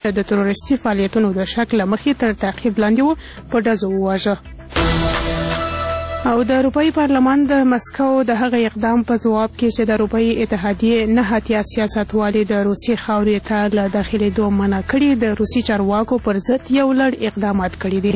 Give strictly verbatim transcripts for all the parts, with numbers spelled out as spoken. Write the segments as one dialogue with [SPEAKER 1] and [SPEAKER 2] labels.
[SPEAKER 1] د تروریستي فعالیتونو د شک له مخې تر تعقیب لاندې و په ډزو وواژه. او د اروپایي پارلمان د مسکو د هغه اقدام په ځواب کې چې د اروپایي اتحادیې نه اتیا سیاستوالې د روسي خاورې ته له داخلېدو منع کړي د روسي چارواکو پر ضد یو لړ اقدامات کړي دي.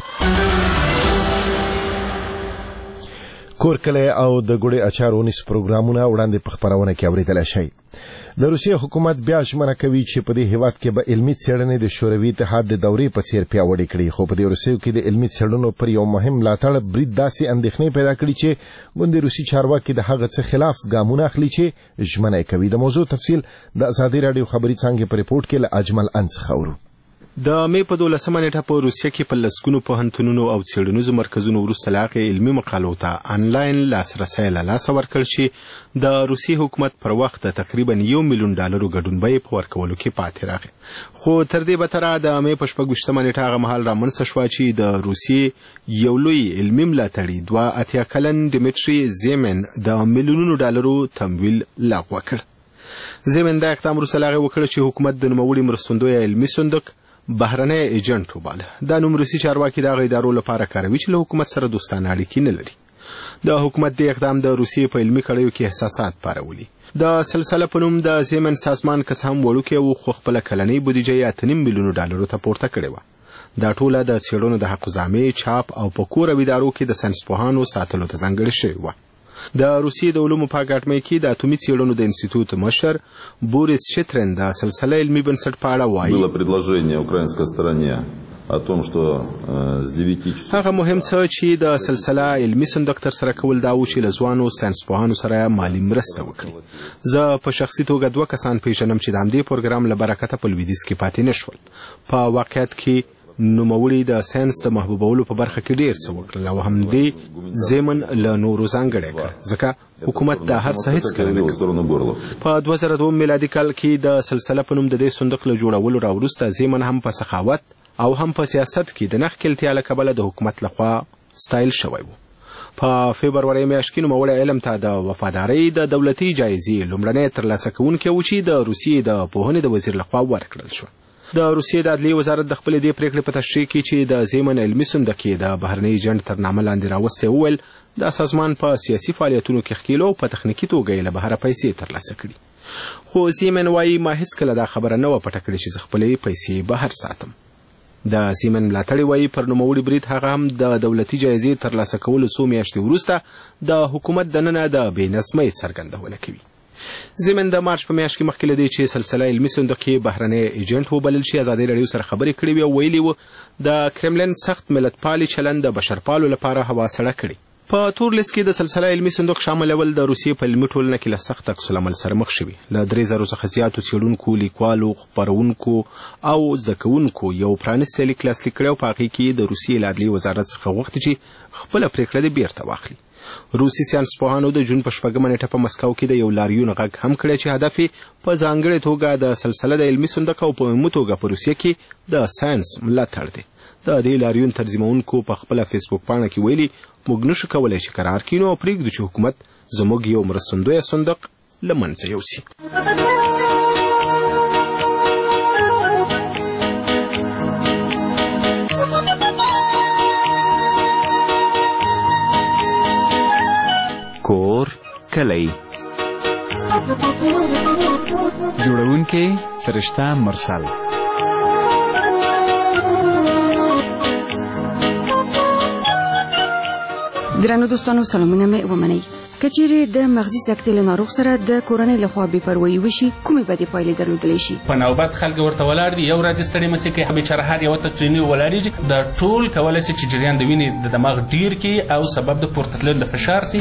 [SPEAKER 2] کور کلی او د ګوړې اچارو نیس پروګرامونه وړاندې په خپرونه کې اورېدلی شئ. د روسیې حکومت بیا ژمنه کوي چې په دې هیواد کې به علمي څېړنې د شوروي اتحاد د دورې په څېر پیاوړې کړي، خو په دې وروستیو کې د علمي څېړنو پر یو مهم ملاتړ برید داسې اندېښنې پیدا کړي چې ګوندې روسي چارواکي د هغه څه خلاف ګامونه اخلي چې ژمنه یې کوي. د موضوع تفصیل د ازادي راډیو خبري څانګې په ریپورټ کې له اجمل ان څخه اورو.
[SPEAKER 3] د مې په دولسمه نیټه په روسیه کې په لسګونو پوهنتونونو او څېړنیزو مرکزونو وروسته له هغې علمي مقالو ته آنلاین لاسرسی له لاسه ورکړ چې د روسي حکومت پر وخت د تقریبا یو میلیون ډالرو ګډون بیې په ورکولو کې پاتې راغی. خو تر دې بتره د مې په شپږ ویشتمه نیټه هغه مهال رامنځته شوه چې د روسیې یو لوی علمي ملاتړي دوه اتیا کلن ډیمیټري زیمن د میلیونونو ډالرو تمویل لغوه کړ. زیمن دا اقدام وروسته له هغې وکړ چې حکومت د نوموړي مرستندویه علمي صندوق بهرنی ایجنټ وباله. دا نوم روسي چارواکي د هغه ادارو لپاره کاروي چې له حکومت سره دوستانه اړیکې نه لري. د حکومت د اقدام د روسیې په علمي کړیو کې احساسات پارولي. د سلسله په نوم د زیمن سازمان که څه هم وړوکی و خو خپله کلنۍ بودیجه یې اته نیم میلیونو ډالرو ته پورته کړې وه. دا ټوله د څېړنو د حقوزامې چاپ او په کور او ادارو کې د ساینسپوهانو ساتلو ته ځانګړې شوې وه. د روسیې د علومو په اکاډمۍ کې د اتومي څېړنو د انسټیټوټ مشر بوریس شترن د سلسله علمي بنسټ په اړه وایي هغه مهم څه چې د سلسله علمي صندوق ترسره کول دا و چې له ځوانو ساینسپوهانو سره مالي مرسته وکړي. زه په شخصي توګه دوه کسان پیژنم چې د همدې پروګرام له برکته په لویدیځ کې پاتې نه شول. په واقعیت کې نوموړي د ساینس د محبوبولو په برخه کې ډېر څه وکړل او همدې زیمن له نورو ځانګړی کړ ځکه حکومت دا هر څه هېڅکله نه کوي. په دوه زره دوه میلادي کال کې د سلسله په نوم د دې صندوق له جوړولو راوروسته زیمن هم په سخاوت او هم په سیاست کې د نښکېلتیا له کبله د حکومت لخوا ستایل شوی و. په فبرورۍ میاشت کې نوموړی علم ته د وفادارۍ د دولتي جایزې لومړنی ترلاسه کوونکی و چې د روسیې د پوهنې د وزیر لخوا ورکړل شو. د روسیې د عدلیې وزارت د خپلې دې پریکړې په تشریح کې چې د زیمن علمي صندوق یې د بهرني ایجنټ تر نامه لاندې راوستی وویل دا سازمان په سیاسي فعالیتونو کې ښکېلو او په تخنیکي توګه یې له بهره پیسې ترلاسه کړي. خو زیمن وایي ما هېڅکله دا خبره نه وه پټه کړې چې زه خپلې پیسې بهر ساتم. د زیمن ملاتړي وایي پر نوموړي برید هغه هم د دولتي جایزې ترلاسه کولو څو میاشتې وروسته د حکومت دننه د بې نظمۍ څرګندونه کوي. زیمن د مارچ په میاشت کې مخکې له دې چې سلسله علمي صندوق یې بهرنی ایجنټ وبلل شي ازادي راډیو سره خبرې کړې وې او ویلي و د کرملین سخت ملتپالي چلند د بشرپالو لپاره هوا سړه کړي. په تور لیست کې د سلسله علمي صندوق شاملول د روسیې په علمي ټولنه کې له سخت عکس العمل سره مخ شوي. له درې زرو څخه زیاتو څېړونکو، لیکوالو، خپرونکو او زده کوونکو یو پرانیستی لیک لاسلیک کړی او په هغې کې د روسیې له عدلیې وزارت څخه غوښتي چې خپله پرېکړه دې بیرته واخلي. روسي ساینسپوهانو د جون په شپږمه نیټه په مسکو کې د یو لاریون غږ هم کړی چې هدف یې په ځانګړې توګه د سلسله د علمي صندوق او په عمومي توګه په روسیه کې د ساینس ملاتړ دی. د دې لاریون تنظیمونکو په خپله فیسبوک پاڼه کې ویلي موږ نشو کولی چې قرار کینو او پرېږدو چې حکومت زموږ یو مرستندویه صندوق له منځه یوسي.
[SPEAKER 4] کور کلی جوړونکی فرشته مرسل
[SPEAKER 5] درنو دوستانو سلامونه مې ومنئ. که چیرې د مغزي سکتې له ناروغ سره د کورنۍ لخوا بې پروایي وشي کومې بدې پایلې درلودلی شي؟
[SPEAKER 6] په نوبت خلک ورته ولاړ دي یو ورځ ستړي مه شي که بیچاره هر یوه ته ترېنې ولاړېږي دا ټول کولی شي چې جریان د وینې د دماغ ډیر کړي او سبب د پورته تللو د فشار شي.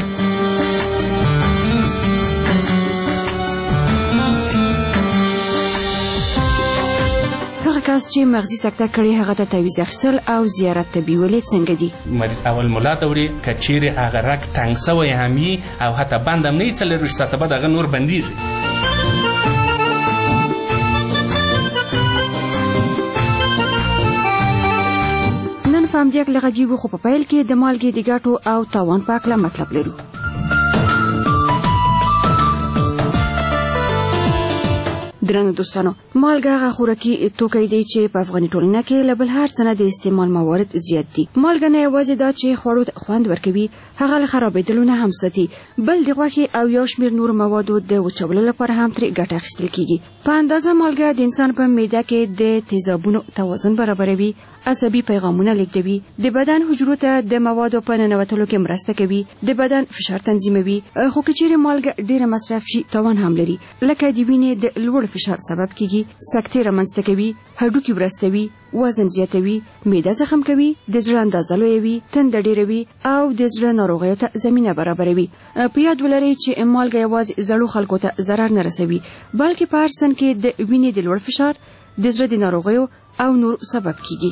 [SPEAKER 5] کس چې مغزي سکته کړي هغه ته تعویض اخیستل او زیارت ته بیولې څنګه دي؟
[SPEAKER 6] مریض اول ملا ته وړي که چیرې هغه رګ تنګ سوی هم وي او حتی بند هم نه وي څلرویشت ساعته بعد هغه نور بندېږي.
[SPEAKER 5] نن په همدې هکله غږیږو خو په پیل کې د مالګې د ګټو او تاوان په هکله مطلب لرو. درنو دوستانو، مالګه هغه خوراکي توکی دی چې په افغاني ټولنه کې له بل هر څه نه د استعمال موارد زیات دي. مالګه نه یوازې دا چې خوړو ته خوند ورکوي، هغه له خرابېدلو نه هم ساتي، بل د غوښې او یو شمېر نورو موادو د وچولو لپاره هم ترې ګټه اخیستل کیږي. په اندازه مالګه د انسان په معده کې د تیزابونو توازن برابروي، عصبي پیغامونه لیږدوي، د بدن حجرو ته د موادو په ننوتلو کې مرسته کوي، د بدن فشار تنظیموي. خو که چیرې مالګه ډېره مصرف شي تاوان هم لري، لکه د وینې د لوړ فشار سبب کیږي، سکتې رامنځته کوي، هډوکي ورستوي، وزن زیاتوي، معده زخم کوي، د زړه اندازه لویوي، تنده ډېروي او د زړه ناروغیو ته زمینه برابروي. په یاد ولرئ چې مالګه یوازې زړو خلکو ته ضرر نه رسوي، بلکې په هر سن کې د وینې د لوړ فشار، د زړه د ناروغیو او نور سبب کیږي.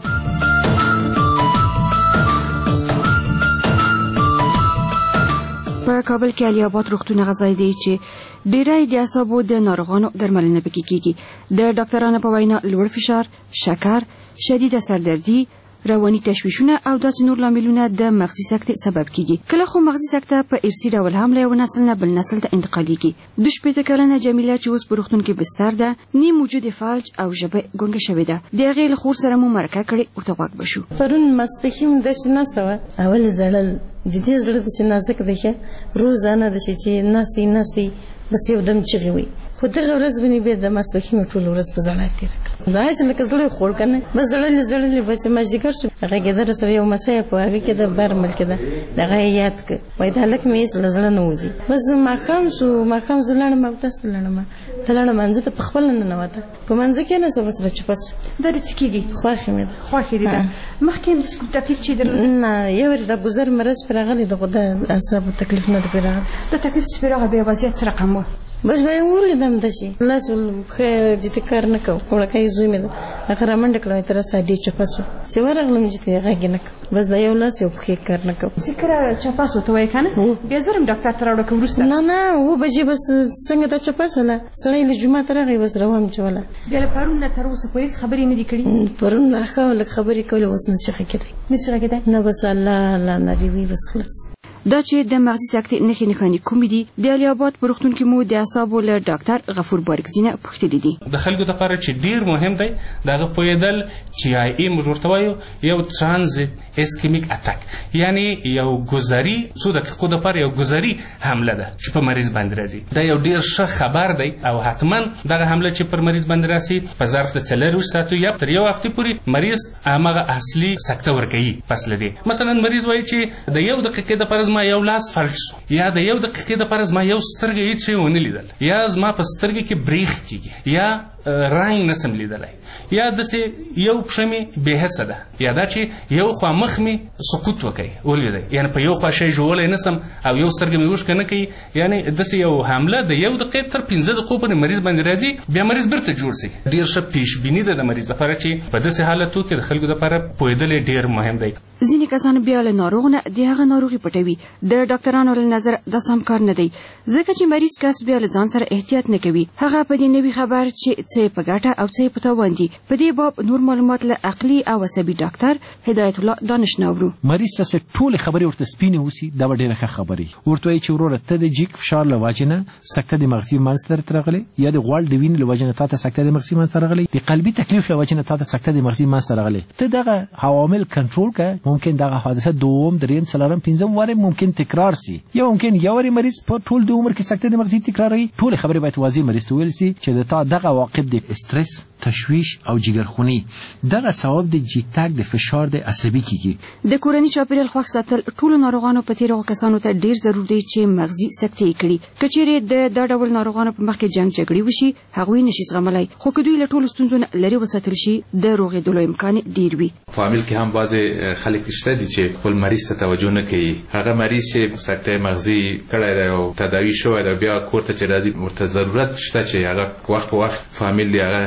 [SPEAKER 5] په کابل کې علي آباد روغتون غذایی دی چې ډیری د اعصابو د ناروغانو درملنه پکې کیږي. د ډاکټرانو په وینا لوړ فشار، شکر، شدیده سردردي، رواني تشویشونه او داسې نور لاملونه د مغزي سکتې سبب کیږي. کله خو مغزي سکته په ارثي ډول هم له یو نسل نه بل نسل ته انتقالیږي. د شپېته کلنه جمیله چې اوس په روغتون کې بستر ده، نیم وجود فلج او ژبه ګونګه شوې ده. د هغې له خور سره مو مرکه کړې، ورته غوږ بشو.
[SPEAKER 7] پرون ماسپښین داسې ناسته وه، اول زړل د دې زړه داسې نازک دی ښه روزانه داسې چې ناستې ناستې بس یو دم چغې وي، خو دغه ورځ به مې بیا د ماسپښین ټوله ورځ په ژړا تېره کړه. داسې لکه زړه یې خوړ که نه، بس زړلې زړلې بس مازدیګر شو، هغه کېده راسره یو مسۍ په هغې کې د بر ملکې ده، دغه یې یاد کړه، وایي دا هلک مې هېڅ له زړه نه وځي. بس ماښام شو، ماښام زه لاړم اودس ته لاړم، ته لاړم منځه ته په خپله ننوته، په منځه کېناسته بس را چوپه شو.
[SPEAKER 5] دا د څه کېږي؟
[SPEAKER 7] خوښې مې ده.
[SPEAKER 5] خوښې دي ده. مخکې هم داسې کوم تکلیف چې درلود؟
[SPEAKER 7] نه، یو وارې د ګذر مرض پرې راغلی ده، خو د اعصابو تکلیف نه ده پرې راغلی.
[SPEAKER 5] دا تکلیف چې پرې راغی بیا وضعیت څه رقم و؟
[SPEAKER 7] بس به یې ولیدم داسې لاس ښه جدي کار نه کوو، وړوکی زوی مې ده، هغه رامنډه کړه، وایي ته راسه ډېر چوپه شو، چې ورغلم چې غږ یې نه کوم، بس دا یو لاس یو پښې کار نه کوو.
[SPEAKER 5] چې کله چوپه شو ته وایې که نه بیا زر هم ډاکټر ته راوړه که وروسته؟
[SPEAKER 7] نه نه، اوه بجې بس څنګه دا چوپه شوله، سړی له جوماته راغی بس روا مې چوله.
[SPEAKER 5] بیا له پرون نه تر اوسه پورې هېڅ خبرې نه دي کړي؟
[SPEAKER 7] پرون ښه لږ خبرې کولې، اوس نه څه غږېدی
[SPEAKER 5] نه څه غږېدی
[SPEAKER 7] نه، بس الله الله نارې بس خلاص.
[SPEAKER 5] دا چې د مغزي سکتې نښې نښانې کومې دي، د علي آباد په روغتون کې مو د اعصابو له ډاکټر غفور بارګزي نه پوښتلي دي.
[SPEAKER 6] د خلکو دپاره چې ډېر مهم دی د هغه پوهېدل چې آی ای موږ ورته وایو یو ترانزیت اسکیمیک اتک، یعنې یو ګذري څو دقیقو دپاره یو ګذري حمله ده چې په مریض باندې راځي. دا یو ډېر ښه خبر دی او حتما دغه حمله چې پر مریض باندې راسي په ظرف د څلرویشت ساعتو یا تر یو هفتې پورې مریض هماغه اصلي سکته ورکوي. پس له دې مثلا مریض وایي چې د یو دقیقې دپاره زما یو لاس فلج شو، یا د یو دقیقې دپاره زما یو سترګه هېڅ شی ونه لیدل، یا زما په سترګې کې بریښ کېږي، یا رنګ نسم لیدلی، یا داسې یو پښه مې بې حسه ده، یا دا چې یو خوا مخ مې سقوط وکوي ولوېدی، یعنې په یو خوا شی ژولی نسم او یو سترګه مې اوښکه نه کوي، یعنې داسې یو حمله د یو دقیقې تر پنځه دقیقو پورې مریض باندې راځي، بیا مریض بیرته جوړ شي. ډېر ښه پیشبیني ده د مریض لپاره چې په داسې حالتو کې د خلکو دپاره پوهېدل یې ډېر مهم دی.
[SPEAKER 5] ځینې کسان بیا له ناروغ نه د هغه ناروغي پټوي. د ډاکټرانو له نظر دا سم کار نه دی، ځکه چې مریض کس بیا له ځان سره احتیاط نه کوي. هغه په دې نوي خبر چې څه په ګټه او څه په تاوان دي، په دې باب نور معلومات له عقلي او عصبي ډاکټر هدایت الله دانش نه اورو.
[SPEAKER 8] مریض ته ټولې خبرې ورته سپینې وسي، دا به ډېره ښه خبرې ورته وایي چې وروره ته د جګ فشار له وجې نه سکته د مغزي منځ ته درته راغلی، یا د غوړ د وینې له وجې نه تا ته سکته د مغزي منځ ته راغلی، د قلبي تکلیف له وجې نه تا ته سکته د مغزي منځ ته راغلی. ته دغه عوامل کنټرول کړه، ممکن دغه حادثه دوم دریم څلورم پنځم وارې ممکن تکرار سي، یا ممکن یو وارې مریض په ټول د عمر کې سکته د مغزي تکراروي. ټولې خبرې باید واضح مریض ته وویل سي چې د تا دغه عواقب د استرس، تشویش او جګرخوني دغه سبب د جګتګ د فشار د عصبي کیږي.
[SPEAKER 5] د کورنۍ چاپیریال خوښ ساتل ټولو ناروغانو په تیرو کسانو ته ډیر ضروري دی چې مغزي سکتې کړي. کچېرې د دا ډول ناروغانو په مخ کې جنگ جګړې وشي، هغوی نشي زغملای، خو که دوی له ټولو ستونزو لرې وساتل شي د روغېدلو امکان ډیر وي.
[SPEAKER 9] فامیل کې هم بعضې خلک شته دي چې خپل مریض ته توجه نه کوي. هغه مریض چې سکته مغزي کړی دی او تداوي شوی دی، بیا کور ته چې راځي ورته ضرورت شته چې هغه وخت په وخت فامیل دی هغه غمخوار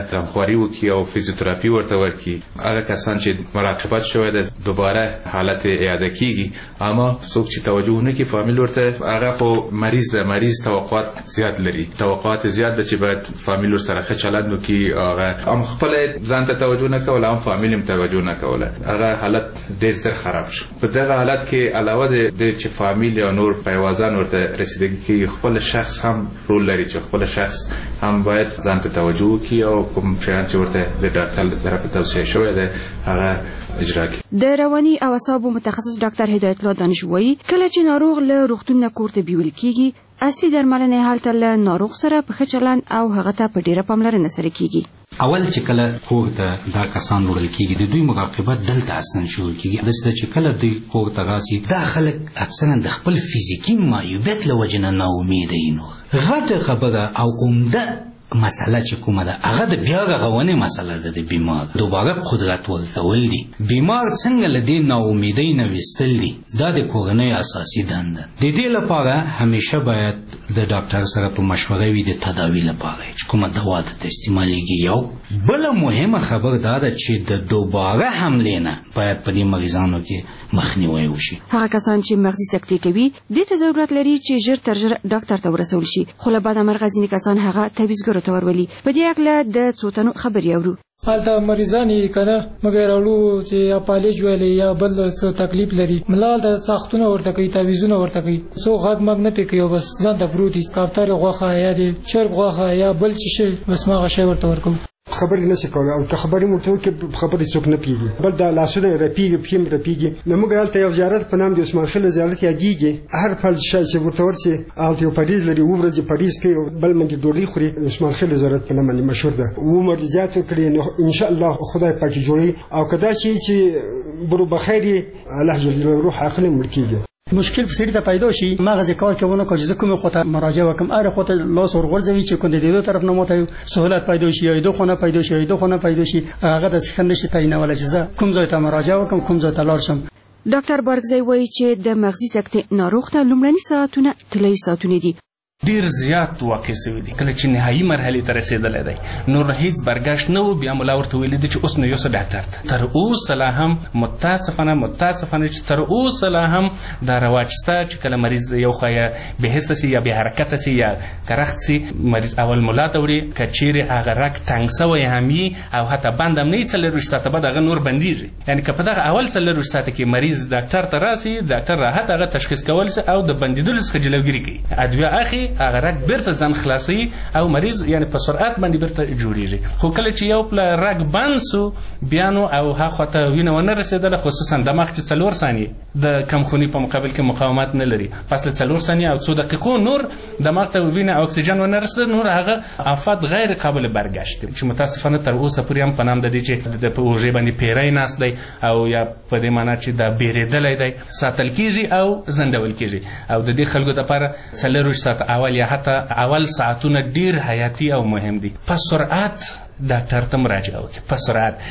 [SPEAKER 9] خواري وکړي او فزیوتراپي ورته ورکړي. هغه کسان چې مراقبت شوی د دوباره حالت اعاده کیږي، اما څوک چې توجه نه کوي فامیل ورته، هغه خو مریض ده، مریض توقعات زیات لري، توقعات زیات ده چې باید فامیل ور سره ښه چلند وکړي. هغه هم خپل ځان ته توجه نه کوله، هم فامیل هم توجه نه کوله، هغه حالت ډېر زر خراب شو. په دغه حالت کې علاوه د چې فامیل یا نور پیوازان ورته رسیدګي کوي، خپل شخص هم رول لري چې خپل شخص هم باید ځان ته توجه وکړي او کوم شیان چې ورته د ډاکټر له طرفه توصیه شوی ده هغه اجرا کړي.
[SPEAKER 5] د رواني او اعصابو متخصص ډاکټر هدایت الله دانش وایي کله چې ناروغ له روغتون نه کور ته بیول کیږي، اصلي درملنه هلته له ناروغ سره په ښه چلند او هغه ته په ډیره پاملرنه سره کیږي.
[SPEAKER 10] اول چې کله کور ته دا کسان وړل کیږي، د دوی مراقبت دلته اصلا شروع کیږي. داسې چې کله دوی کور ته راسي، دا خلک اکثرا د خپل فزیکي معیوبیت له وجې نه ناامیده وي. نو غټه خبره او عمده مسله چې کومه ده هغه د بیا رغونې مسله ده. د بیمار دوباره قدرت ورکول دي. بیمار څنګه له دې ناامیدۍ نه ویستل دي، دا د کورنۍ اساسي دنده. د دې لپاره همیشه باید د ډاکټر سره په مشوره وي د تداوی لپاره چې کومه دوا ته استعمالېږي. یو بله مهمه خبر دا ده چې د دوباره حملې نه باید په دې مریضانو کې مخنیوی وشي.
[SPEAKER 5] هغه کسان چې مغزي سکتې کوي دې ته ضرورت لري چې ژر تر ژره ډاکټر ته ورسول شي، خو له بده مرغه ځینې کسان هغه تعویضګرو ته ورولي. په دې اړه د څو تنو خبرې اورو.
[SPEAKER 11] حالته مریضان یې کنه مګر اړو چې یا پالج ویلې یا بل څه تکلیف لري، ملال د ساختونه ورته کوي، تعویذونه ورته کوي، څو غږ مګ نه پکې او بس ځان ته پروتي کاپتار غوخه یا د چرګ غوخه یا بل څه شي بس ما غشي ورته ورکو.
[SPEAKER 12] خبرې نشي کولای او که خبرې مو ته کې خبرې څوک نه پیږي، بل دا لاسونه رپیږي، پیم رپیږي. نو موږ هلته یو زیارت په نام د عثمان خیل زیارت یادېږي. هر فل شای چې ورته ورسي هلته یو پریز لري، و ورځې پریز کوي، بل منګي ډوډۍ خوري. عثمان خیل زیارت په نامه مشهور ده. عمر زیات کړی، نو ان شاء الله خدای پاک جوړي او کدا شي چې برو بخیري الله جل جلاله روح عقل ملکیږي.
[SPEAKER 11] مشکل په سړي ته پیدا شي، مغز کار کوونه کو چې کومه خطر مراجعه وکم، اره خطر لاس ور ورځوي چې کوم د دې طرف نه ماته سہولت پیدا شي، یا دوه خونه پیدا شي، دوه خونه پیدا شي، هغه د څنګه شي تعینول چې کوم ځای ته مراجعه وکم، کوم ځای ته لاړ شم.
[SPEAKER 5] ډاکټر بارګزی وایي چې د مغزي سکتې ناروغ ته لومړني ساعتونه طلایي ساعتونه دي.
[SPEAKER 6] ډیر زیات واقع شوی دی. کله چې نهایي مرحله ته رسیدلی دی نور هیڅ برګشت نه و، بیا مولا ورته ویل دي چې اوس نو یو څه ډاکټر ته. تر اوسه لا هم متاسفانه متاسفانه چې تر اوسه لا هم دا رواج شته چې کله مریض یو خوا یا بېحسه سي یا بې حرکته سي یا کرخت سي، مریض اول مولا ته وړي، که چیرې هغه رګ تنګ سوی هم وي او حتی بند هم نه وي څلېرویشت ساعته بعد هغه نور بندېږي. یعنې که په دغه اول څلېرویشت ساعته کې مریض ډاکټر ته راسي، ډاکټر راحت هغه تشخیص کولی سي او د بندېدلو څخه جلوګیري کوي، ادویه اخلي، هغه رګ بیرته ځان خلاصوي او مریض یعنې په سرعت باندې بیرته جوړیږي. خو کله چې یو پله رګ بند سو بیا نو او هاخوا ته وینه ونه رسېدله، خصوصا دماغ چې څلور ثانیې د کمخوني په مقابل کې مقاومت نه لري، پس له څلور ثانیې او څو دقیقو نور دماغ ته وینه او اکسیجن ونه رسېده، نور هغه آفات غیر قابل برګشت چې متاسفانه تر اوسه پورې هم په نام د دې چې د په اوږې باندې پیری ناست دی او یا په دې معنا چې دا بیرېدلی دی ساتل کېږي او زندول کېږي. او د دې خلکو دپاره څلېرویشت ساعته اول یا حتی اول ساعتونه ډیر حیاتي او مهم دي. په سرعت ډاکټر ته مراجعه وکړئ، په سرعت.